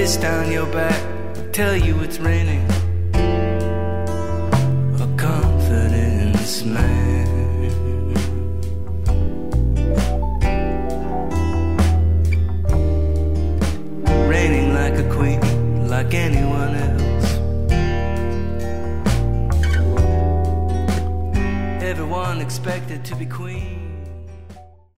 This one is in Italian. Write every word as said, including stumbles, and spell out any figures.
ice down your back, tell you it's raining. A confidence man.